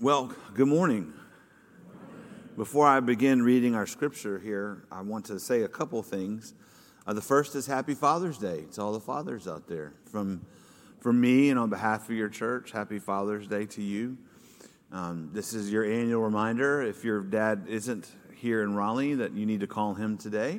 Well, good morning. Before I begin reading our scripture here, I want to say a couple things. The first is Happy Father's Day to all the fathers out there. From me and on behalf of your church, Happy Father's Day to you. This is your annual reminder, if your dad isn't here in Raleigh, that you need to call him today.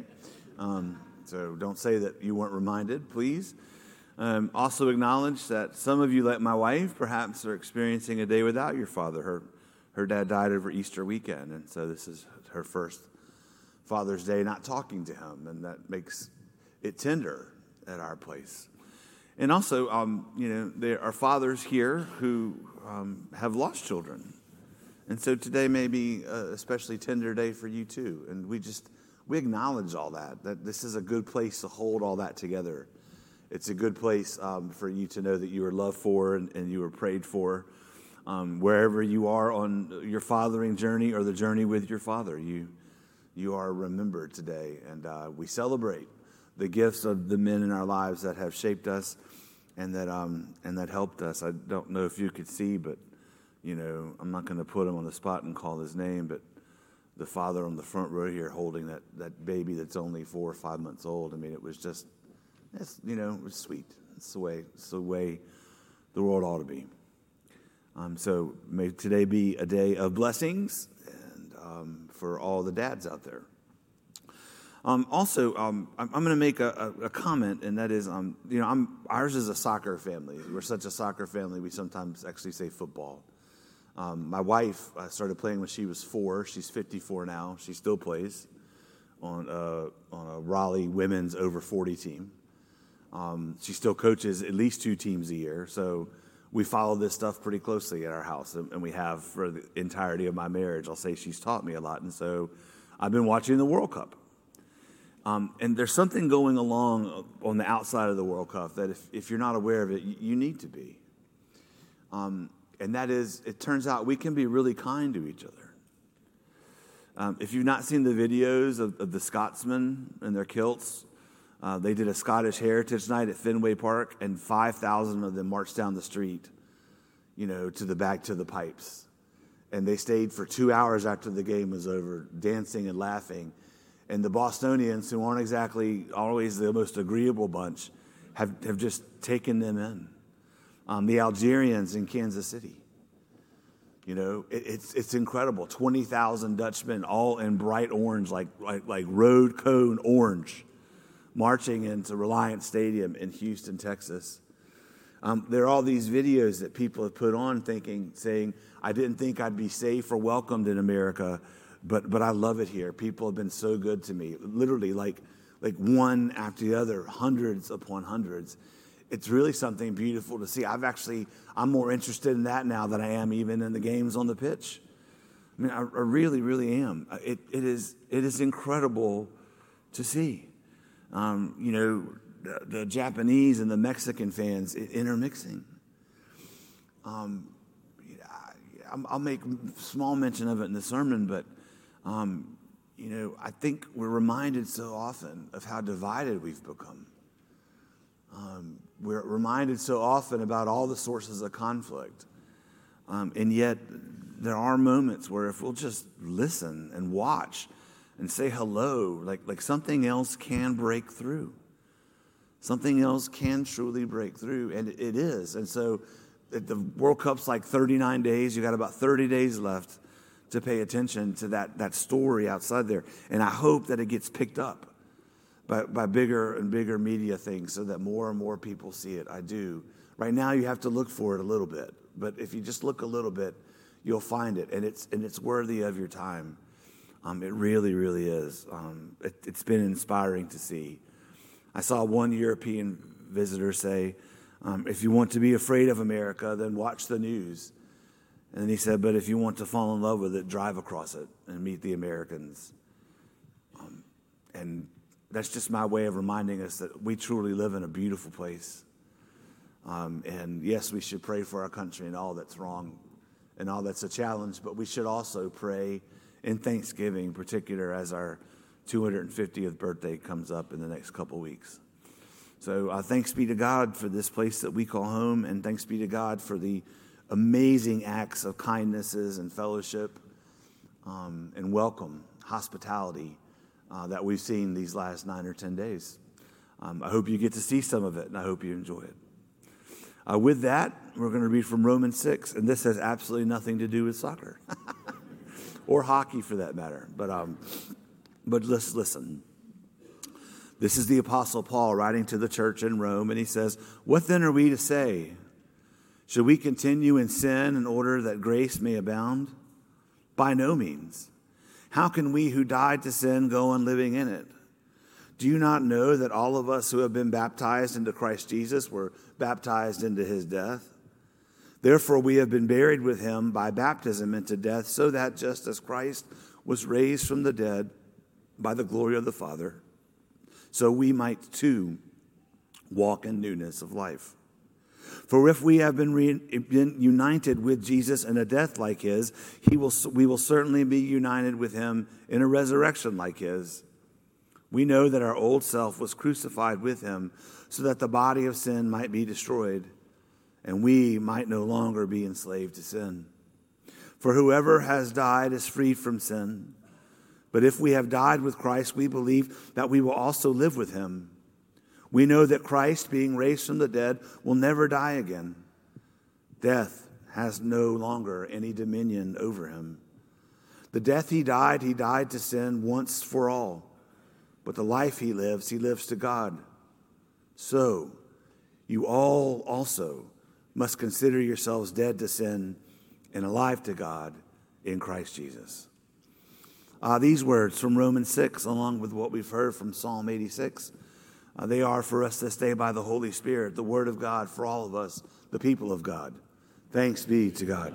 So don't say that you weren't reminded, please. Also acknowledge that some of you, like my wife, perhaps are experiencing a day without your father. Her dad died over Easter weekend, and so this is her first Father's Day not talking to him, and that makes it tender at our place. And also, there are fathers here who have lost children, and so today may be a especially tender day for you too. And we acknowledge all that this is a good place to hold all that together. It's a good place for you to know that you are loved for and you are prayed for. Wherever you are on your fathering journey or the journey with your father, you are remembered today. And we celebrate the gifts of the men in our lives that have shaped us and that helped us. I don't know if you could see, but, I'm not going to put him on the spot and call his name, but the father on the front row here holding that baby that's only 4 or 5 months old, I mean, it was just... it was sweet. It's the way the world ought to be. So may today be a day of blessings and for all the dads out there. Also, I'm going to make a comment, and that is, ours is a soccer family. We're such a soccer family, we sometimes actually say football. My wife started playing when she was 4. She's 54 now. She still plays on a Raleigh women's over 40 team. She still coaches at least 2 teams a year, so we follow this stuff pretty closely at our house, and we have for the entirety of my marriage. I'll say she's taught me a lot, and so I've been watching the World Cup. And there's something going along on the outside of the World Cup that if you're not aware of it, you need to be. And that is, it turns out we can be really kind to each other. If you've not seen the videos of the Scotsmen in their kilts, they did a Scottish Heritage Night at Fenway Park, and 5,000 of them marched down the street, to the pipes. And they stayed for 2 hours after the game was over, dancing and laughing. And the Bostonians, who aren't exactly always the most agreeable bunch, have just taken them in. The Algerians in Kansas City. It's incredible. 20,000 Dutchmen, all in bright orange, like road cone orange, marching into Reliant Stadium in Houston, Texas. There are all these videos that people have put on saying, I didn't think I'd be safe or welcomed in America, but I love it here. People have been so good to me. Literally, like one after the other, hundreds upon hundreds. It's really something beautiful to see. I'm more interested in that now than I am even in the games on the pitch. I mean, I really, really am. It is incredible to see. The Japanese and the Mexican fans intermixing. I'll make small mention of it in the sermon, but, I think we're reminded so often of how divided we've become. We're reminded so often about all the sources of conflict. And yet there are moments where if we'll just listen and watch and say hello, like something else can break through. Something else can truly break through, and it is. And so the World Cup's like 39 days. You got about 30 days left to pay attention to that story outside there. And I hope that it gets picked up by bigger and bigger media things so that more and more people see it. I do. Right now you have to look for it a little bit, but if you just look a little bit, you'll find it, and it's worthy of your time. It really, really is. It's been inspiring to see. I saw one European visitor say, if you want to be afraid of America, then watch the news. And then he said, but if you want to fall in love with it, drive across it and meet the Americans. And that's just my way of reminding us that we truly live in a beautiful place. And yes, we should pray for our country and all that's wrong and all that's a challenge, but we should also pray in thanksgiving, in particular as our 250th birthday comes up in the next couple weeks. So thanks be to God for this place that we call home, and thanks be to God for the amazing acts of kindnesses and fellowship and welcome, hospitality that we've seen these last 9 or 10 days. I hope you get to see some of it, and I hope you enjoy it. With that, we're going to read from Romans 6, and this has absolutely nothing to do with soccer or hockey for that matter. But let's listen. This is the Apostle Paul writing to the church in Rome, and he says, "What then are we to say? Should we continue in sin in order that grace may abound? By no means. How can we who died to sin go on living in it? Do you not know that all of us who have been baptized into Christ Jesus were baptized into his death? Therefore we have been buried with him by baptism into death, so that just as Christ was raised from the dead by the glory of the Father, so we might too walk in newness of life. For if we have been united with Jesus in a death like his, we will certainly be united with him in a resurrection like his. We know that our old self was crucified with him so that the body of sin might be destroyed and we might no longer be enslaved to sin. For whoever has died is freed from sin. But if we have died with Christ, we believe that we will also live with him. We know that Christ, being raised from the dead, will never die again. Death has no longer any dominion over him. The death he died to sin once for all. But the life he lives to God. So, you all also must consider yourselves dead to sin and alive to God in Christ Jesus." These words from Romans 6, along with what we've heard from Psalm 86, they are for us this day by the Holy Spirit, the Word of God for all of us, the people of God. Thanks be to God.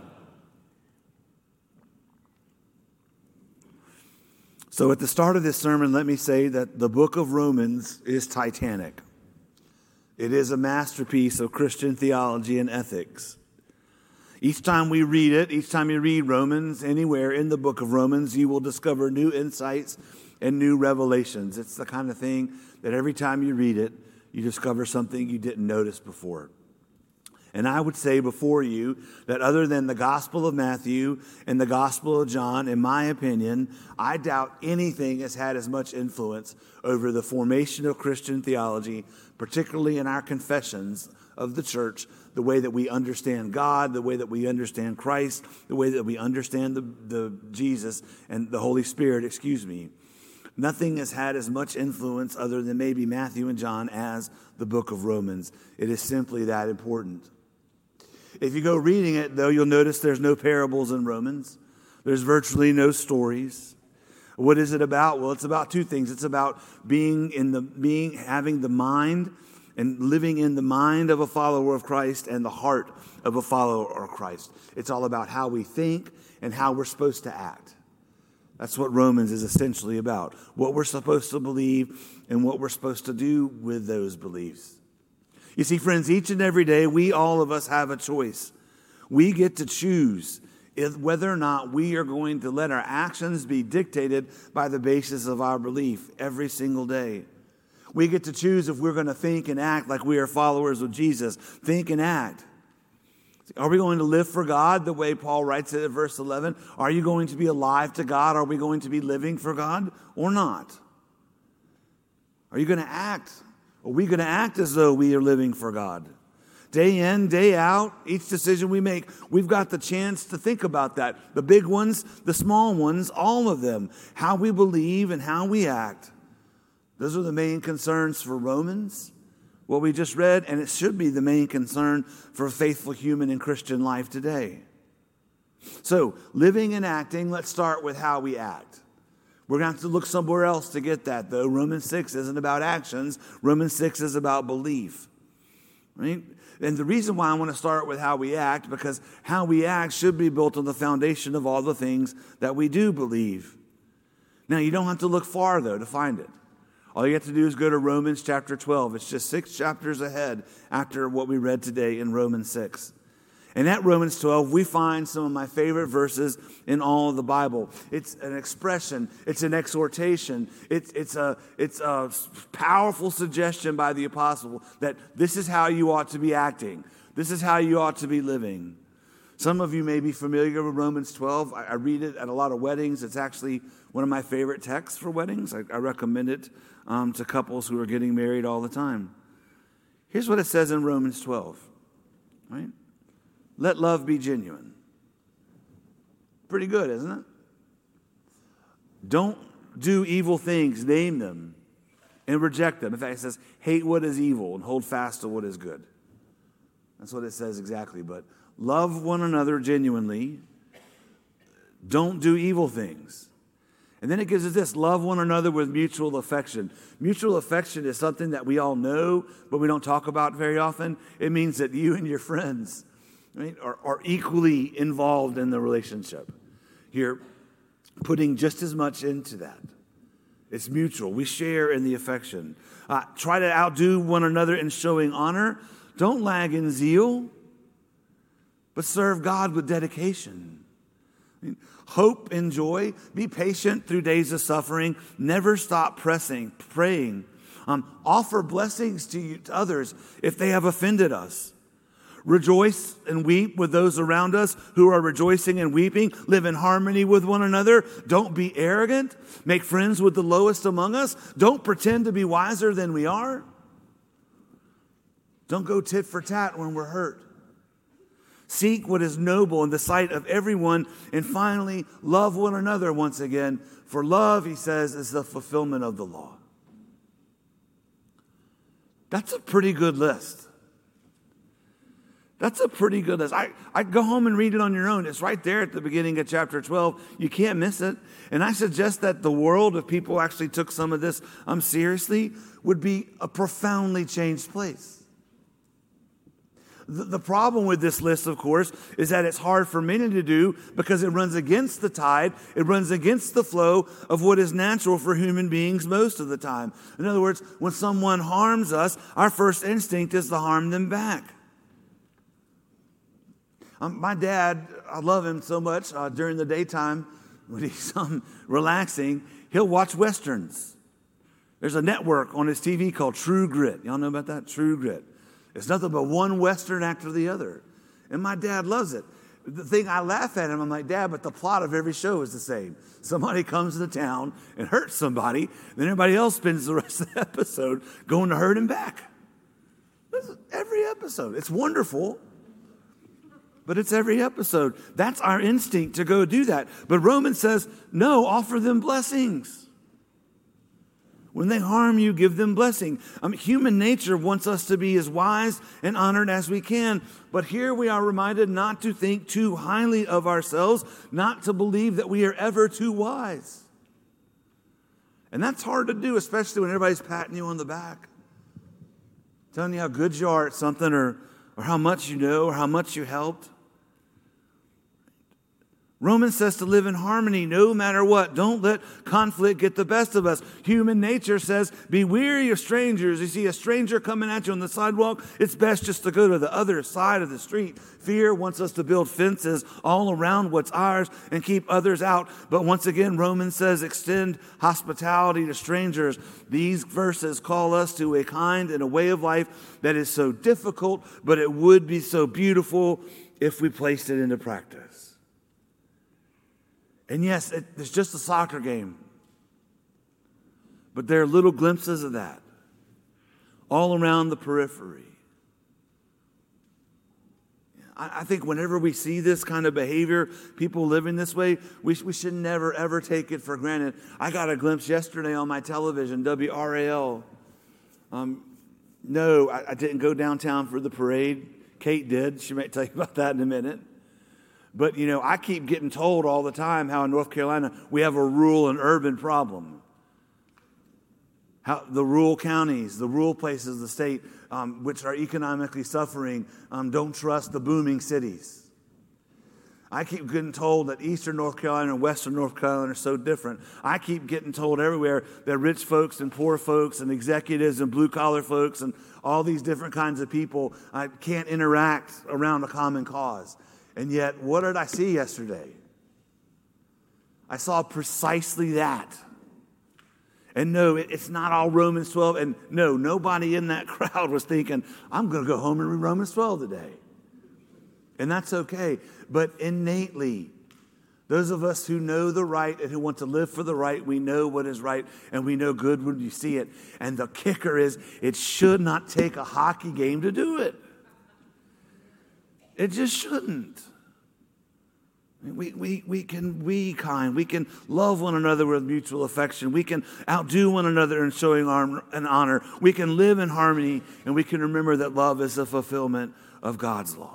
So at the start of this sermon, let me say that the book of Romans is titanic. It is a masterpiece of Christian theology and ethics. Each time we read it, each time you read Romans, anywhere in the book of Romans, you will discover new insights and new revelations. It's the kind of thing that every time you read it, you discover something you didn't notice before. And I would say before you that other than the Gospel of Matthew and the Gospel of John, in my opinion, I doubt anything has had as much influence over the formation of Christian theology, particularly in our confessions of the church, the way that we understand God, the way that we understand Christ, the way that we understand the Jesus and the Holy Spirit, Nothing has had as much influence other than maybe Matthew and John as the book of Romans. It is simply that important. If you go reading it, though, you'll notice there's no parables in Romans. There's virtually no stories. What is it about? Well, it's about two things. It's about having the mind and living in the mind of a follower of Christ and the heart of a follower of Christ. It's all about how we think and how we're supposed to act. That's what Romans is essentially about. What we're supposed to believe and what we're supposed to do with those beliefs. You see, friends, each and every day, all of us have a choice. We get to choose whether or not we are going to let our actions be dictated by the basis of our belief every single day. We get to choose if we're going to think and act like we are followers of Jesus. Think and act. Are we going to live for God the way Paul writes it in verse 11? Are you going to be alive to God? Are we going to be living for God or not? Are you going to act? Are we going to act as though we are living for God? Day in, day out, each decision we make, we've got the chance to think about that. The big ones, the small ones, all of them. How we believe and how we act. Those are the main concerns for Romans, what we just read, and it should be the main concern for a faithful human and Christian life today. So, living and acting, let's start with how we act. We're going to have to look somewhere else to get that, though. Romans 6 isn't about actions. Romans 6 is about belief. Right? And the reason why I want to start with how we act, because how we act should be built on the foundation of all the things that we do believe. Now, you don't have to look far, though, to find it. All you have to do is go to Romans chapter 12. It's just 6 chapters ahead after what we read today in Romans 6. And at Romans 12, we find some of my favorite verses in all of the Bible. It's an expression. It's an exhortation. It's a powerful suggestion by the apostle that this is how you ought to be acting. This is how you ought to be living. Some of you may be familiar with Romans 12. I read it at a lot of weddings. It's actually one of my favorite texts for weddings. I recommend it to couples who are getting married all the time. Here's what it says in Romans 12. Right? Let love be genuine. Pretty good, isn't it? Don't do evil things, name them, and reject them. In fact, it says, hate what is evil and hold fast to what is good. That's what it says exactly. But love one another genuinely. Don't do evil things. And then it gives us this, love one another with mutual affection. Mutual affection is something that we all know, but we don't talk about very often. It means that you and your friends, right, are equally involved in the relationship. You're putting just as much into that. It's mutual. We share in the affection. Try to outdo one another in showing honor. Don't lag in zeal, but serve God with dedication. Hope and joy. Be patient through days of suffering. Never stop praying. Offer blessings to others if they have offended us. Rejoice and weep with those around us who are rejoicing and weeping. Live in harmony with one another. Don't be arrogant. Make friends with the lowest among us. Don't pretend to be wiser than we are. Don't go tit for tat when we're hurt. Seek what is noble in the sight of everyone. And finally, love one another once again. For love, he says, is the fulfillment of the law. That's a pretty good list. That's a pretty good list. I go home and read it on your own. It's right there at the beginning of chapter 12. You can't miss it. And I suggest that the world, if people actually took some of this seriously, would be a profoundly changed place. The problem with this list, of course, is that it's hard for many to do because it runs against the tide. It runs against the flow of what is natural for human beings most of the time. In other words, when someone harms us, our first instinct is to harm them back. My dad, I love him so much. During the daytime, when he's relaxing, he'll watch Westerns. There's a network on his TV called True Grit. Y'all know about that? True Grit. It's nothing but one Western after the other. And my dad loves it. The thing, I laugh at him, I'm like, Dad, but the plot of every show is the same. Somebody comes to town and hurts somebody, then everybody else spends the rest of the episode going to hurt him back. This is every episode. It's wonderful. But it's every episode. That's our instinct to go do that. But Romans says, no, offer them blessings. When they harm you, give them blessing. Human nature wants us to be as wise and honored as we can. But here we are reminded not to think too highly of ourselves, not to believe that we are ever too wise. And that's hard to do, especially when everybody's patting you on the back, telling you how good you are at something or how much you know or how much you helped. Romans says to live in harmony no matter what. Don't let conflict get the best of us. Human nature says be weary of strangers. You see a stranger coming at you on the sidewalk, it's best just to go to the other side of the street. Fear wants us to build fences all around what's ours and keep others out. But once again, Romans says extend hospitality to strangers. These verses call us to a kind and a way of life that is so difficult, but it would be so beautiful if we placed it into practice. And yes, it's just a soccer game. But there are little glimpses of that all around the periphery. I think whenever we see this kind of behavior, people living this way, we should never, ever take it for granted. I got a glimpse yesterday on my television, WRAL. No, I didn't go downtown for the parade. Kate did. She might tell you about that in a minute. But, I keep getting told all the time how in North Carolina we have a rural and urban problem. How the rural counties, the rural places of the state, which are economically suffering, don't trust the booming cities. I keep getting told that Eastern North Carolina and Western North Carolina are so different. I keep getting told everywhere that rich folks and poor folks and executives and blue-collar folks and all these different kinds of people can't interact around a common cause. And yet, what did I see yesterday? I saw precisely that. And no, it's not all Romans 12. And no, nobody in that crowd was thinking, I'm going to go home and read Romans 12 today. And that's okay. But innately, those of us who know the right and who want to live for the right, we know what is right and we know good when you see it. And the kicker is, it should not take a hockey game to do it. It just shouldn't. We can be kind. We can love one another with mutual affection. We can outdo one another in showing an honor. We can live in harmony, and we can remember that love is the fulfillment of God's law.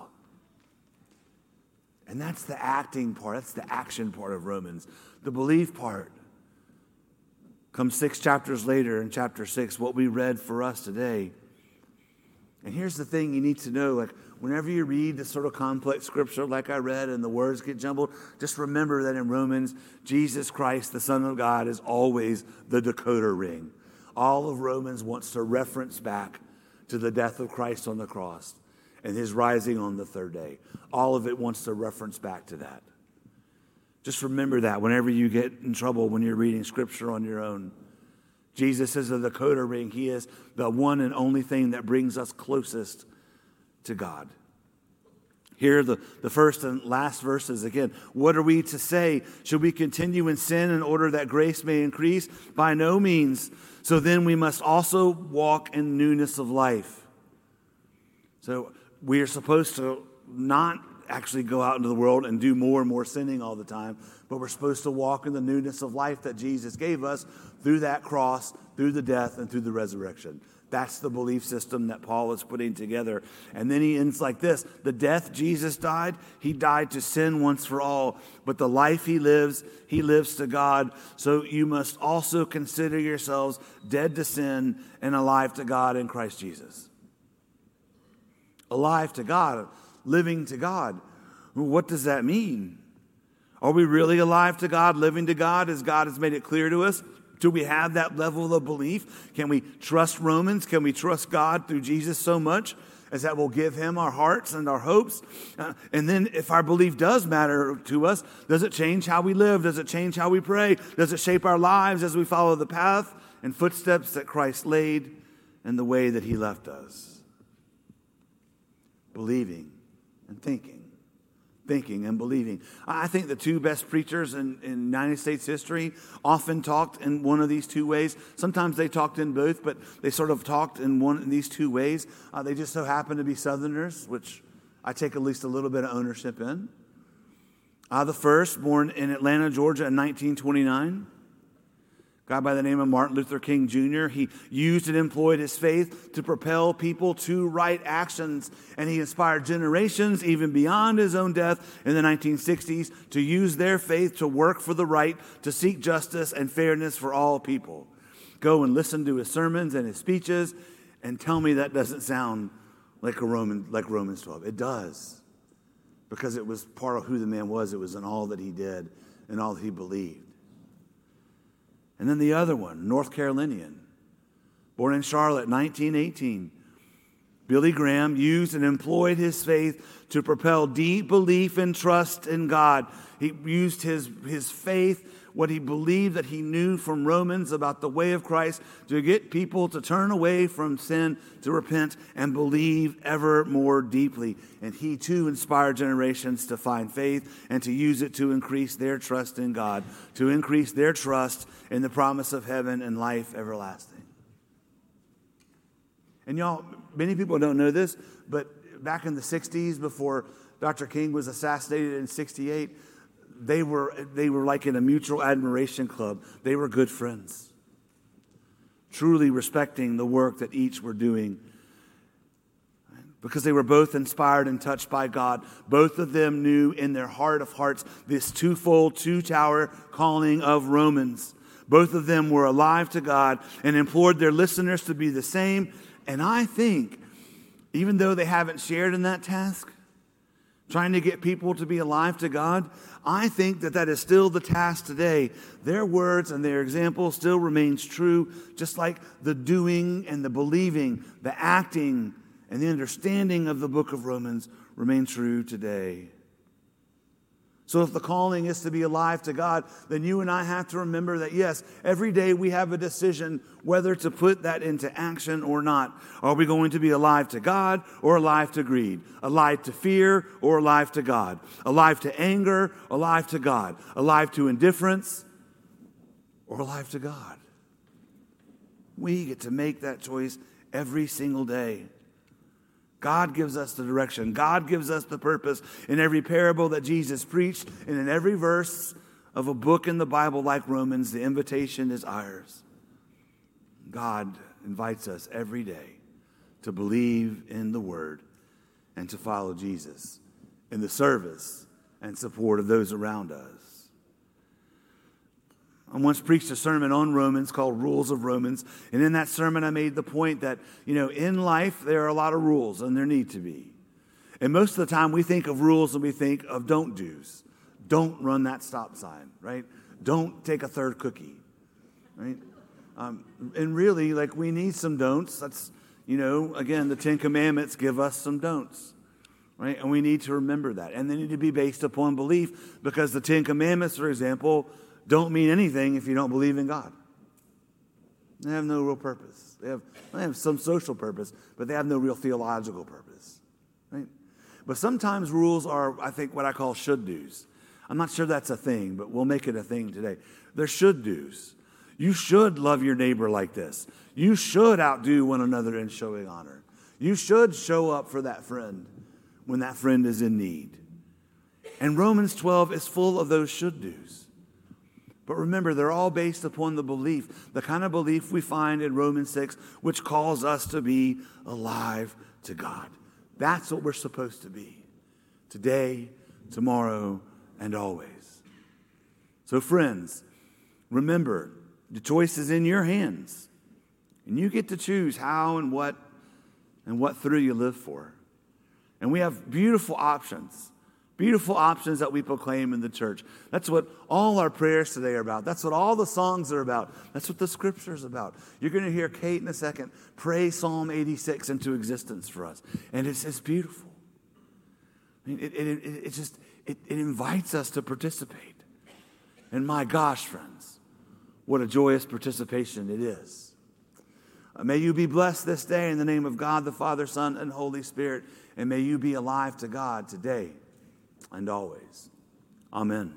And that's the acting part. That's the action part of Romans. The belief part comes 6 chapters later in chapter 6, what we read for us today. And here's the thing you need to know, like whenever you read this sort of complex scripture like I read and the words get jumbled, just remember that in Romans, Jesus Christ, the Son of God, is always the decoder ring. All of Romans wants to reference back to the death of Christ on the cross and his rising on the third day. All of it wants to reference back to that. Just remember that whenever you get in trouble when you're reading scripture on your own. Jesus is the decoder ring. He is the one and only thing that brings us closest to God. Here, the first and last verses again. What are we to say? Should we continue in sin in order that grace may increase? By no means. So then we must also walk in newness of life. So we are supposed to not actually go out into the world and do more and more sinning all the time, but we're supposed to walk in the newness of life that Jesus gave us through that cross, through the death, and through the resurrection. That's the belief system that Paul is putting together. And then he ends like this. The death Jesus died, he died to sin once for all. But the life he lives to God. So you must also consider yourselves dead to sin and alive to God in Christ Jesus. Alive to God, living to God. What does that mean? Are we really alive to God, living to God as God has made it clear to us? Do we have that level of belief? Can we trust Romans? Can we trust God through Jesus so much as that will give him our hearts and our hopes? And then if our belief does matter to us, does it change how we live? Does it change how we pray? Does it shape our lives as we follow the path and footsteps that Christ laid and the way that he left us? Believing and thinking and believing. I think the two best preachers in United States history often talked in one of these two ways. Sometimes they talked in both, but they sort of talked in one of these two ways. They just so happen to be Southerners, which I take at least a little bit of ownership in. The first, born in Atlanta, Georgia in 1929. guy by the name of Martin Luther King Jr. He used and employed his faith to propel people to right actions, and he inspired generations, even beyond his own death in the 1960s, to use their faith to work for the right, to seek justice and fairness for all people. Go and listen to his sermons and his speeches, and tell me that doesn't sound like Romans 12. It does, because it was part of who the man was. It was in all that he did and all that he believed. And then the other one, North Carolinian, born in Charlotte, 1918. Billy Graham used and employed his faith to propel deep belief and trust in God. He used his faith, what he believed that he knew from Romans about the way of Christ, to get people to turn away from sin, to repent, and believe ever more deeply. And he too inspired generations to find faith and to use it to increase their trust in God, to increase their trust in the promise of heaven and life everlasting. And y'all, many people don't know this, but back in the 60s, before Dr. King was assassinated in 68, they were like in a mutual admiration club. They were good friends, truly respecting the work that each were doing, because they were both inspired and touched by God. Both of them knew in their heart of hearts this twofold, two-tower calling of Romans. Both of them were alive to God and implored their listeners to be the same. And I think, even though they haven't shared in that task, trying to get people to be alive to God, I think that is still the task today. Their words and their example still remains true, just like the doing and the believing, the acting and the understanding of the book of Romans remain true today. So if the calling is to be alive to God, then you and I have to remember that, yes, every day we have a decision whether to put that into action or not. Are we going to be alive to God or alive to greed? Alive to fear or alive to God? Alive to anger, alive to God? Alive to indifference or alive to God? We get to make that choice every single day. God gives us the direction. God gives us the purpose. In every parable that Jesus preached and in every verse of a book in the Bible like Romans, the invitation is ours. God invites us every day to believe in the Word and to follow Jesus in the service and support of those around us. I once preached a sermon on Romans called Rules of Romans. And in that sermon, I made the point that, in life, there are a lot of rules, and there need to be. And most of the time, we think of rules and we think of don't do's. Don't run that stop sign, right? Don't take a third cookie, right? And really, we need some don'ts. That's, again, the Ten Commandments give us some don'ts, right? And we need to remember that. And they need to be based upon belief, because the Ten Commandments, for example, don't mean anything if you don't believe in God. They have no real purpose. They have some social purpose, but they have no real theological purpose, right? But sometimes rules are, I think, what I call should-dos. I'm not sure that's a thing, but we'll make it a thing today. They're should-dos. You should love your neighbor like this. You should outdo one another in showing honor. You should show up for that friend when that friend is in need. And Romans 12 is full of those should-dos. But remember, they're all based upon the belief, the kind of belief we find in Romans 6, which calls us to be alive to God. That's what we're supposed to be, today, tomorrow, and always. So friends, remember, the choice is in your hands. And you get to choose how and what through you live for. And we have beautiful options that we proclaim in the church. That's what all our prayers today are about. That's what all the songs are about. That's what the Scripture is about. You're going to hear Kate in a second pray Psalm 86 into existence for us. And it's just beautiful. I mean, it invites us to participate. And my gosh, friends, what a joyous participation it is. May you be blessed this day in the name of God, the Father, Son, and Holy Spirit. And may you be alive to God today and always. Amen.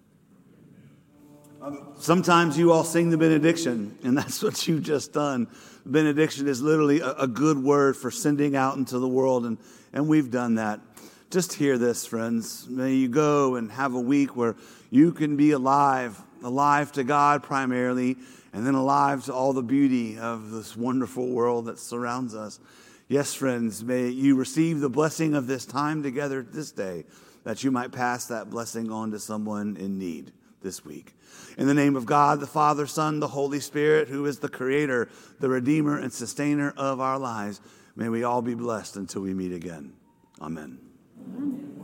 Sometimes you all sing the benediction, and that's what you've just done. Benediction is literally a good word for sending out into the world, and we've done that. Just hear this, friends. May you go and have a week where you can be alive to God primarily, and then alive to all the beauty of this wonderful world that surrounds us. Yes, friends, may you receive the blessing of this time together this day, that you might pass that blessing on to someone in need this week. In the name of God, the Father, Son, the Holy Spirit, who is the Creator, the Redeemer, and Sustainer of our lives, may we all be blessed until we meet again. Amen.